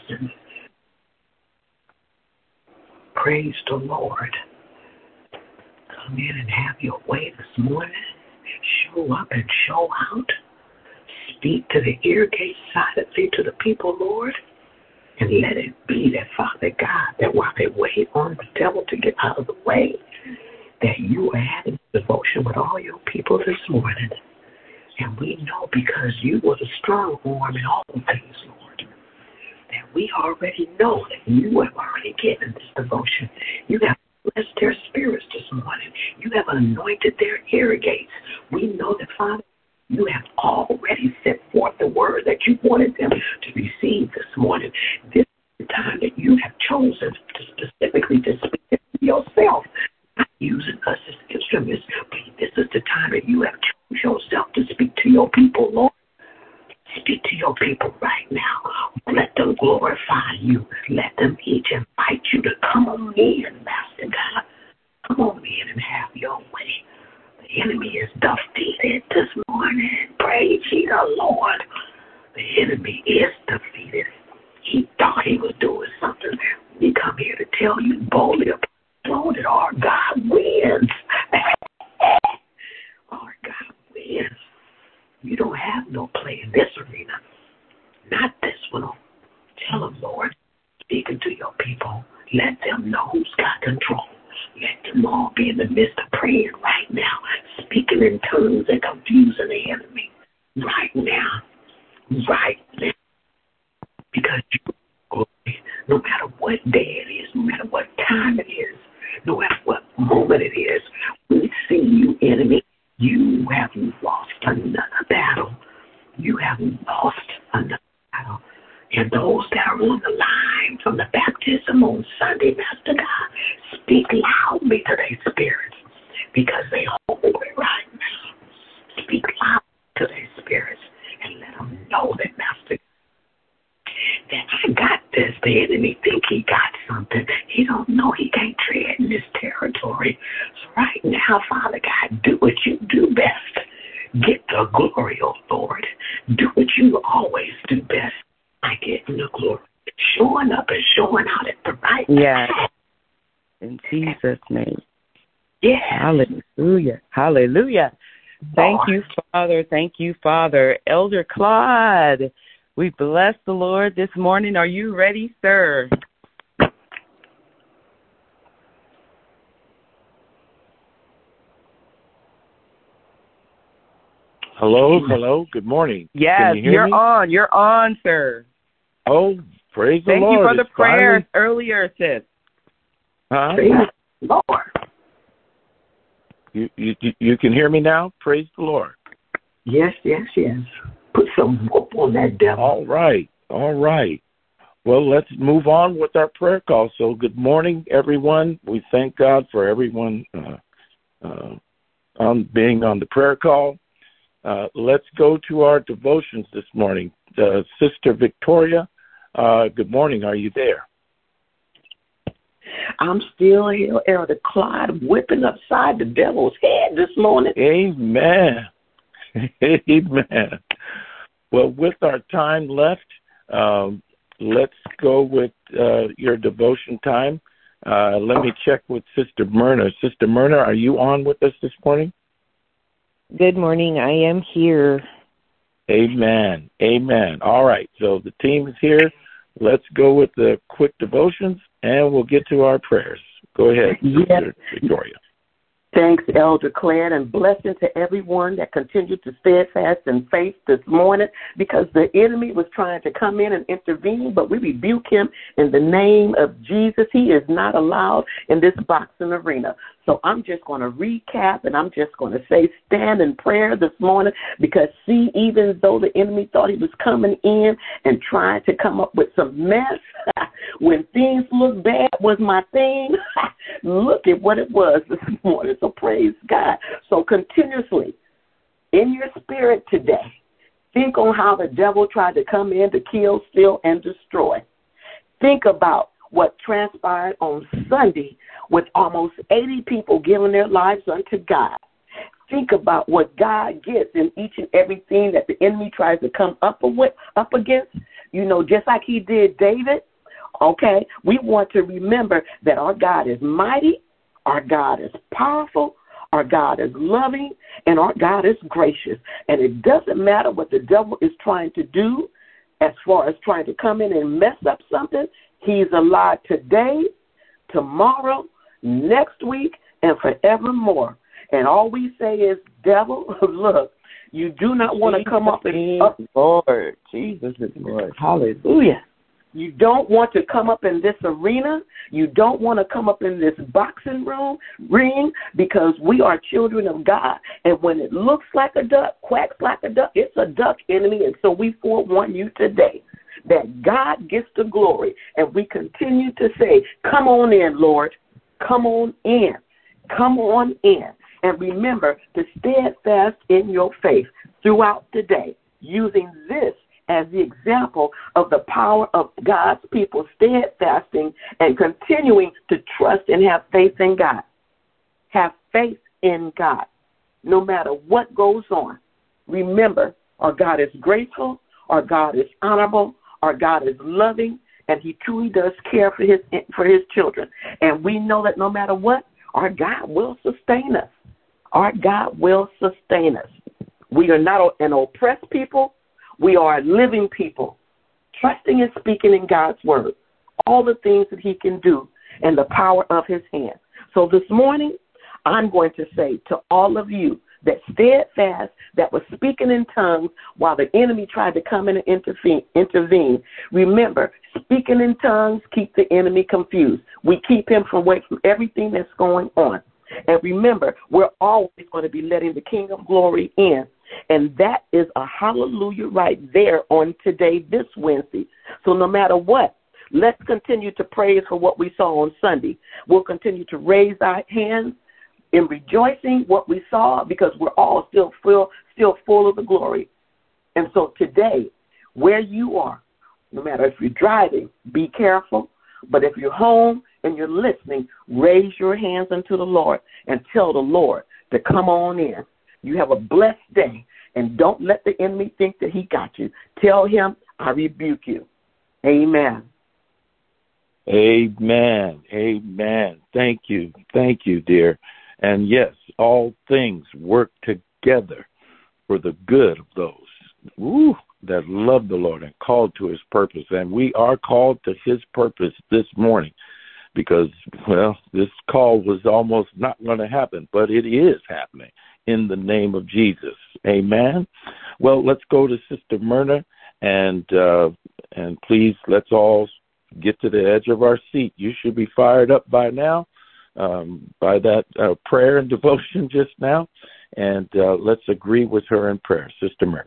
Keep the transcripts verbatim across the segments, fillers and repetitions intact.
blessings. Praise the Lord. Come in and have your way this morning. Show up and show out. Speak to the ear gate silently to the people, Lord. And let it be that, Father God, that while they wait on the devil to get out of the way, that you are having devotion with all your people this morning. And we know because you were the strong arm in all things, Lord, that we already know that you have already given this devotion. You have blessed their spirits this morning. You have anointed their ear gates. We know that, Father, you have already set forth the word that you wanted them to receive this morning. This is the time that you have chosen to specifically to speak to yourself, not using us as instruments, but this is the time that you have chosen yourself to speak to your people, Lord. Speak to your people right now. Let them glorify you. Let them each invite you to come on in, Master God. Come on in and have your way. The enemy is defeated this morning. Praise ye the Lord. The enemy is defeated. He thought he was doing something. We come here to tell you boldly upon that our God wins. Our God wins. You don't have no play in this arena. Not this one. Tell them, Lord, speaking to your people. Let them know who's got control. Let them all be in the midst of praying right now, speaking in tongues and confusing the enemy right now, right now. Because you, no matter what day it is, no matter what time it is, no matter what moment it is, we see you, enemy. You have lost another battle. You have lost another battle. And those that are on the line from the baptism on Sunday, Master God, speak loudly to their spirits because they hold it right now. Speak loud to their spirits and let them know that, Master God, that I got this. The enemy think he got something. He don't know he can't tread in this territory. So right now, Father God, do what you do best. Get the glory, oh Lord. Do what you always do best. I get in the glory. Showing up and showing out at the right time. Yes. In Jesus' name. Yes. Hallelujah. Hallelujah. Thank you, Father. Thank you, Father. Elder Claude, we bless the Lord this morning. Are you ready, sir? Hello, hello. Good morning. Yes, Can you hear you're me? on. You're on, sir. Oh, praise the Thank Lord. you for the It's prayers finally... earlier, sis. Huh? Praise the Lord. You, you, you can hear me now? Praise the Lord. Yes, yes, yes. Put some whoop on that devil. All right. All right. Well, let's move on with our prayer call. So good morning, everyone. We thank God for everyone uh, uh, on being on the prayer call. Uh, let's go to our devotions this morning. Uh, Sister Victoria, uh, good morning. Are you there? I'm still here, Elder Clyde, whipping upside the devil's head this morning. Amen. Amen. Well, with our time left, um, let's go with uh, your devotion time. Uh, let me check with Sister Myrna. Sister Myrna, are you on with us this morning? Good morning. I am here. Amen. Amen. All right. So the team is here. Let's go with the quick devotions, and we'll get to our prayers. Go ahead, Sister Yes. Victoria. Thanks, Elder Claire, and blessing to everyone that continued to steadfast in faith this morning, because the enemy was trying to come in and intervene, but we rebuke him in the name of Jesus. He is not allowed in this boxing arena. So I'm just going to recap, and I'm just going to say stand in prayer this morning, because see, even though the enemy thought he was coming in and trying to come up with some mess, when things look bad was my theme, look at what it was this morning. So praise God. So continuously, in your spirit today, think on how the devil tried to come in to kill, steal, and destroy. Think about what transpired on Sunday with almost eighty people giving their lives unto God. Think about what God gets in each and everything that the enemy tries to come up, away, up against. You know, just like he did David, okay, we want to remember that our God is mighty, our God is powerful, our God is loving, and our God is gracious. And it doesn't matter what the devil is trying to do as far as trying to come in and mess up something. He's alive today, tomorrow, next week, and forevermore. And all we say is, devil, look, you do not want to come up and up. Lord, Jesus is Lord. Hallelujah. You don't want to come up in this arena. You don't want to come up in this boxing room ring, because we are children of God. And when it looks like a duck, quacks like a duck, it's a duck enemy. And so we forewarn you today that God gets the glory. And we continue to say, come on in, Lord. Come on in. Come on in. And remember to steadfast in your faith throughout the day, using this as the example of the power of God's people steadfasting and continuing to trust and have faith in God. Have faith in God, no matter what goes on. Remember, our God is graceful, our God is honorable, our God is loving, and he truly does care for his for his children. And we know that no matter what, our God will sustain us. Our God will sustain us. We are not an oppressed people. We are a living people, trusting and speaking in God's word, all the things that he can do and the power of his hand. So this morning, I'm going to say to all of you that steadfast, that was speaking in tongues while the enemy tried to come in and intervene, intervene. Remember, speaking in tongues keep the enemy confused. We keep him from away from everything that's going on. And remember, we're always going to be letting the King of Glory in. And that is a hallelujah right there on today, this Wednesday. So no matter what, let's continue to praise for what we saw on Sunday. We'll continue to raise our hands in rejoicing what we saw, because we're all still full, still full of the glory. And so today, where you are, no matter if you're driving, be careful. But if you're home and you're listening, raise your hands unto the Lord and tell the Lord to come on in. You have a blessed day, and don't let the enemy think that he got you. Tell him, I rebuke you. Amen. Amen. Amen. Thank you. Thank you, dear. And yes, all things work together for the good of those woo, that love the Lord and called to his purpose. And we are called to his purpose this morning because, well, this call was almost not going to happen, but it is happening in the name of Jesus. Amen. Well, let's go to Sister Myrna, and uh, and please let's all get to the edge of our seat. You should be fired up by now, um, by that uh, prayer and devotion just now, and uh, let's agree with her in prayer. Sister Myrna.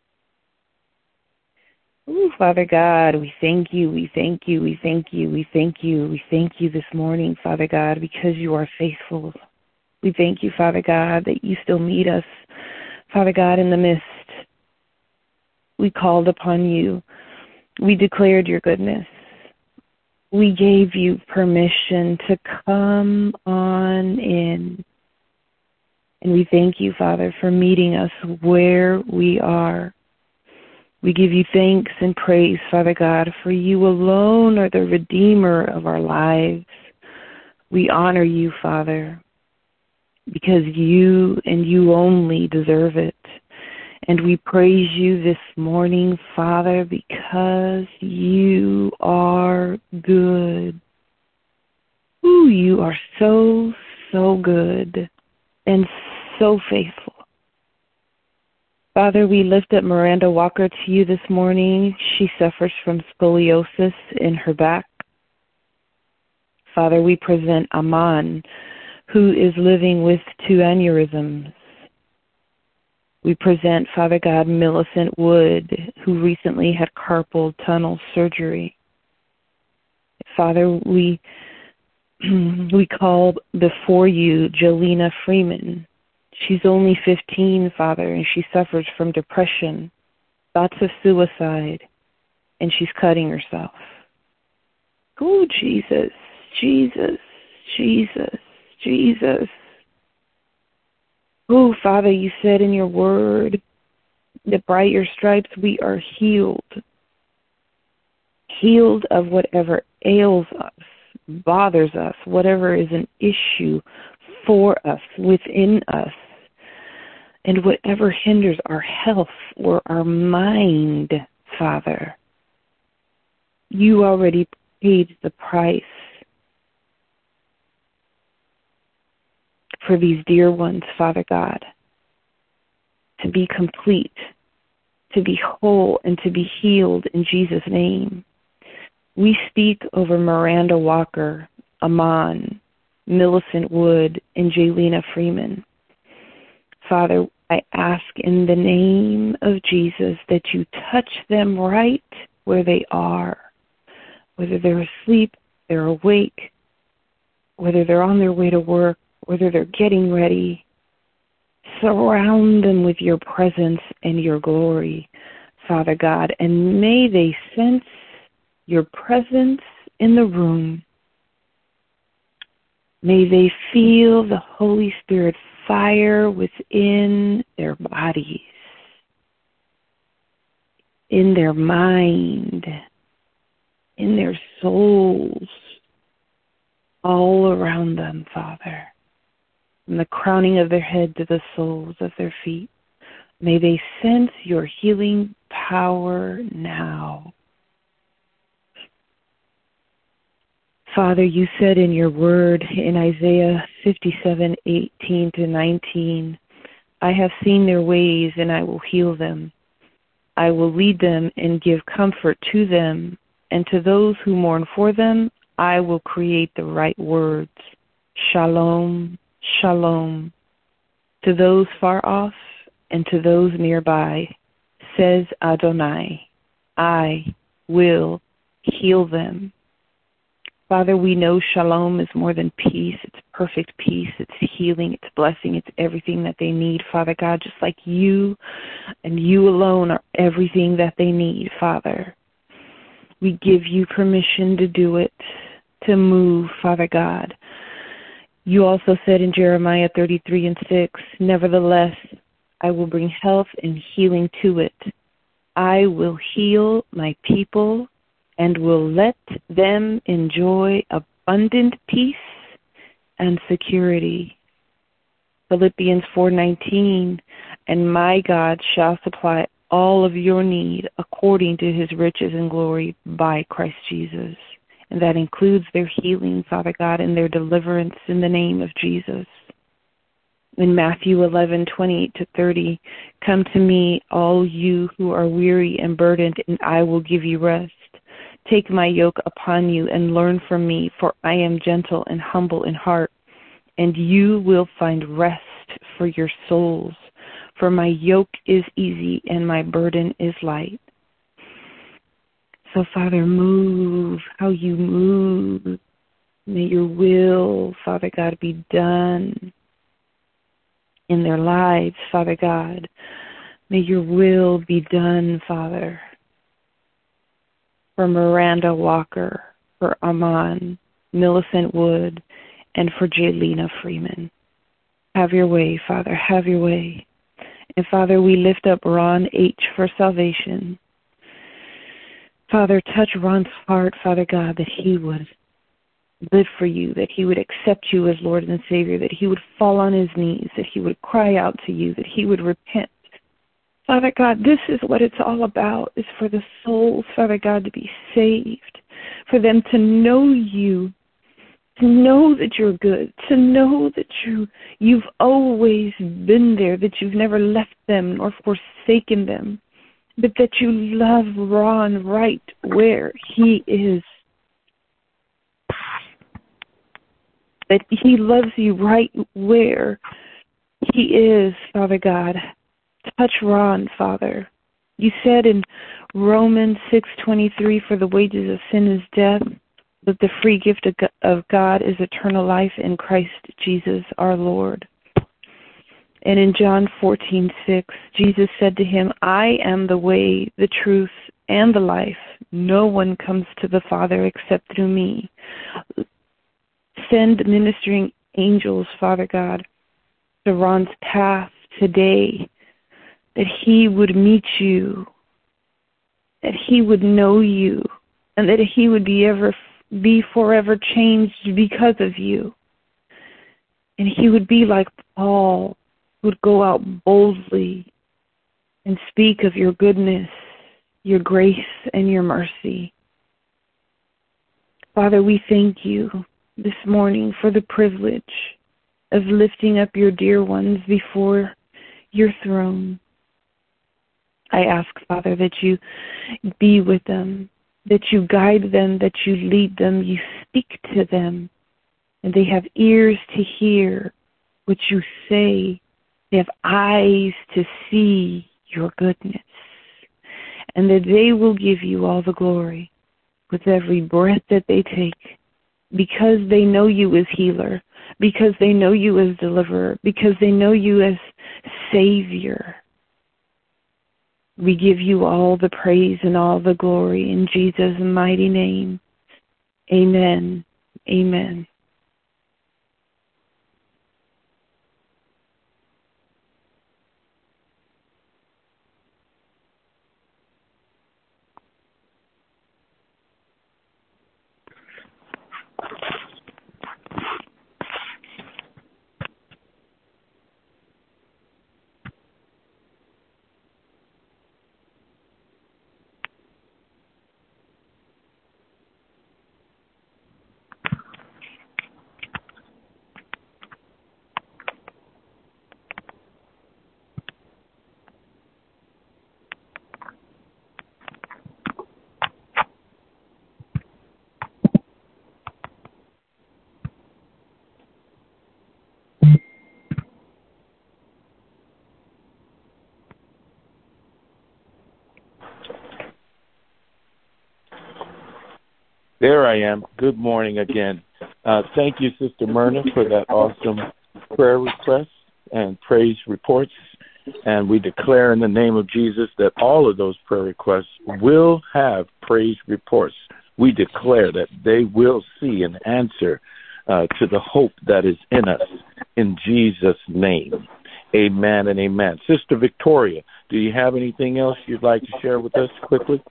Ooh, Father God, we thank you, we thank you, we thank you, we thank you, we thank you this morning, Father God, because you are faithful. We thank you, Father God, that you still meet us, Father God, in the midst. We called upon you. We declared your goodness. We gave you permission to come on in. And we thank you, Father, for meeting us where we are. We give you thanks and praise, Father God, for you alone are the Redeemer of our lives. We honor you, Father, because you and you only deserve it. And we praise you this morning, Father, because you are good. Ooh, you are so, so good and so faithful. Father, we lift up Miranda Walker to you this morning. She suffers from scoliosis in her back. Father, we present Aman, who is living with two aneurysms. We present, Father God, Millicent Wood, who recently had carpal tunnel surgery. Father, we we call before you Jelena Freeman. She's only fifteen, Father, and she suffers from depression, thoughts of suicide, and she's cutting herself. Oh, Jesus, Jesus, Jesus, Jesus. Oh, Father, you said in your word that by your stripes we are healed. healed of whatever ails us, bothers us, whatever is an issue for us, within us, and whatever hinders our health or our mind, Father. You already paid the price for these dear ones, Father God, to be complete, to be whole, and to be healed in Jesus' name. We speak over Miranda Walker, Amon, Millicent Wood, and Jaylena Freeman. Father, I ask in the name of Jesus that you touch them right where they are, whether they're asleep, they're awake, whether they're on their way to work, whether they're getting ready. Surround them with your presence and your glory, Father God, and may they sense your presence in the room. May they feel the Holy Spirit fire within their bodies, in their mind, in their souls, all around them, Father, from the crowning of their head to the soles of their feet. May they sense your healing power now. Father, you said in your word in Isaiah fifty-seven, eighteen to nineteen, I have seen their ways and I will heal them. I will lead them and give comfort to them, and to those who mourn for them, I will create the right words. Shalom, shalom. To those far off and to those nearby, says Adonai, I will heal them. Father, we know shalom is more than peace. It's perfect peace. It's healing. It's blessing. It's everything that they need, Father God, just like you and you alone are everything that they need, Father. We give you permission to do it, to move, Father God. You also said in Jeremiah thirty-three and six, nevertheless, I will bring health and healing to it. I will heal my people and will let them enjoy abundant peace and security. Philippians four nineteen, and my God shall supply all of your need according to his riches and glory by Christ Jesus. And that includes their healing, Father God, and their deliverance in the name of Jesus. In Matthew eleven, twenty-eight to thirty, come to me, all you who are weary and burdened, and I will give you rest. Take my yoke upon you and learn from me, for I am gentle and humble in heart, and you will find rest for your souls. For my yoke is easy and my burden is light. So, Father, move how you move. May your will, Father God, be done in their lives, Father God. May your will be done, Father, for Miranda Walker, for Amon, Millicent Wood, and for Jaylena Freeman. Have your way, Father, have your way. And Father, we lift up Ron H. for salvation. Father, touch Ron's heart, Father God, that he would live for you, that he would accept you as Lord and Savior, that he would fall on his knees, that he would cry out to you, that he would repent. Father God, this is what it's all about, is for the souls, Father God, to be saved, for them to know you, to know that you're good, to know that you, you've always been there, that you've never left them nor forsaken them, but that you love Ron right where he is, that he loves you right where he is, Father God. Touch Ron, Father. You said in Romans six twenty-three, for the wages of sin is death, but the free gift of God is eternal life in Christ Jesus our Lord. And in John fourteen six, Jesus said to him, I am the way, the truth, and the life. No one comes to the Father except through me. Send ministering angels, Father God, to Ron's path today, that he would meet you, that he would know you, and that he would be ever be forever changed because of you. And he would be like Paul, who would go out boldly and speak of your goodness, your grace, and your mercy. Father, we thank you this morning for the privilege of lifting up your dear ones before your throne. I ask, Father, that you be with them, that you guide them, that you lead them, you speak to them, and they have ears to hear what you say. They have eyes to see your goodness, and that they will give you all the glory with every breath that they take, because they know you as healer, because they know you as deliverer, because they know you as Savior. We give you all the praise and all the glory in Jesus' mighty name. Amen. Amen. There I am. Good morning again. Uh, thank you, Sister Myrna, for that awesome prayer request and praise reports. And we declare in the name of Jesus that all of those prayer requests will have praise reports. We declare that they will see an answer uh, to the hope that is in us in Jesus' name. Amen and amen. Sister Victoria, do you have anything else you'd like to share with us quickly?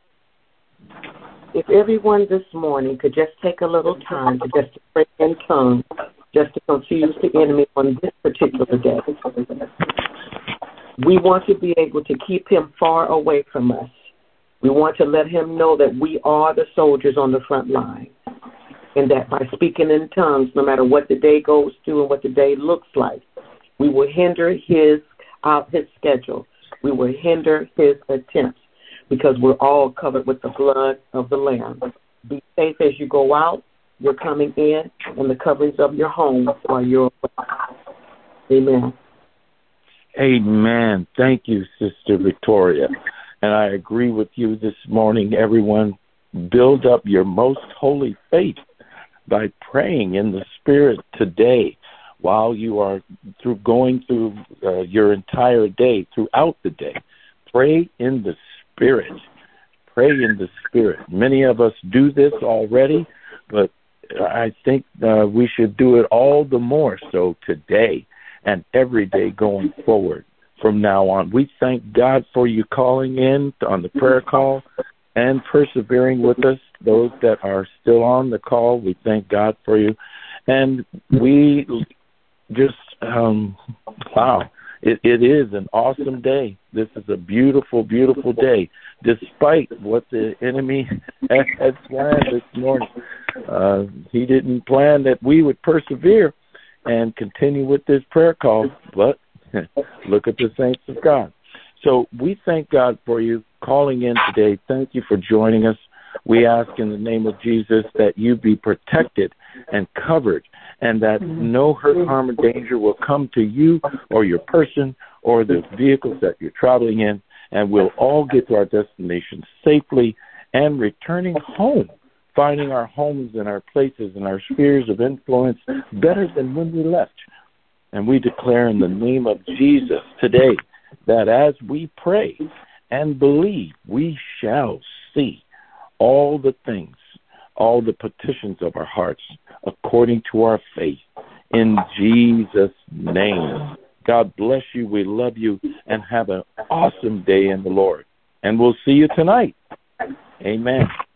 If everyone this morning could just take a little time to just pray in tongues, just to confuse the enemy on this particular day. We want to be able to keep him far away from us. We want to let him know that we are the soldiers on the front line, and that by speaking in tongues, no matter what the day goes through and what the day looks like, we will hinder his uh, his schedule. We will hinder his attempts, because we're all covered with the blood of the Lamb. Be safe as you go out, you're coming in, and the coverings of your home while you're away. Amen. Amen. Thank you, Sister Victoria. And I agree with you this morning, everyone. Build up your most holy faith by praying in the Spirit today while you are through going through uh, your entire day, throughout the day. Pray in the Spirit. Pray in the Spirit. Many of us do this already, but I think uh, we should do it all the more so today and every day going forward from now on. We thank God for you calling in on the prayer call and persevering with us. Those that are still on the call, we thank God for you. And we just, um, wow. It, it is an awesome day. This is a beautiful, beautiful day, despite what the enemy had planned this morning. Uh, he didn't plan that we would persevere and continue with this prayer call, but look at the saints of God. So we thank God for you calling in today. Thank you for joining us. We ask in the name of Jesus that you be protected and covered, and that no hurt, harm, or danger will come to you or your person or the vehicles that you're traveling in, and we'll all get to our destination safely and returning home, finding our homes and our places and our spheres of influence better than when we left. And we declare in the name of Jesus today that as we pray and believe, we shall see all the things, all the petitions of our hearts according to our faith. In Jesus' name. God bless you. We love you, and have an awesome day in the Lord. And we'll see you tonight. Amen.